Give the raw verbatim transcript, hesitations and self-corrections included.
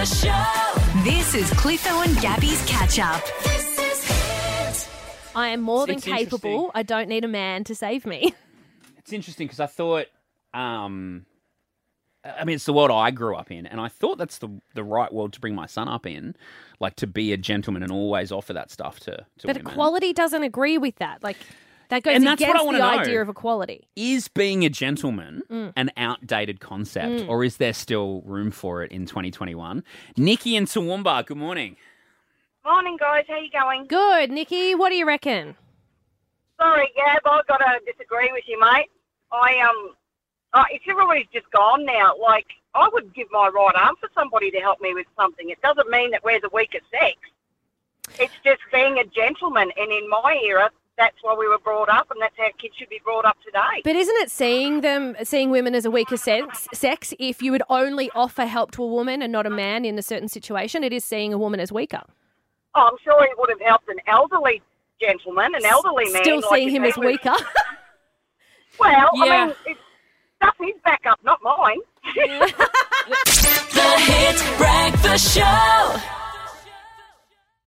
Breakfast Show. This is Cliffo and Gabby's Catch Up. This is Hit. I am more than It's capable. interesting. I don't need a man to save me. It's interesting because I thought, um, I mean, it's the world I grew up in, and I thought that's the the right world to bring my son up in, like to be a gentleman and always offer that stuff to, to But women. equality doesn't agree with that. Like, that goes And that's what I against wanna the know. idea of equality. Is being a gentleman Mm. an outdated concept, or is there still room for it in twenty twenty-one? Nikki and Toowoomba, good morning. Morning, guys. How you going? Good, Nikki. What do you reckon? Sorry, Gab. I've got to disagree with you, mate. I um, oh, it's everybody's just gone now. Like, I would give my right arm for somebody to help me with something. It doesn't mean that we're the weaker sex. It's just being a gentleman. And in my era, that's why we were brought up, and that's how kids should be brought up today. But isn't it seeing them, seeing women as a weaker sex, sex if you would only offer help to a woman and not a man in a certain situation? It is seeing a woman as weaker. Oh, I'm sure it would have helped an elderly gentleman, an elderly man. Still like seeing if him he as was- weaker. Well, Yeah. I mean, it's stuff his back up, not mine. The Hit Breakfast Show.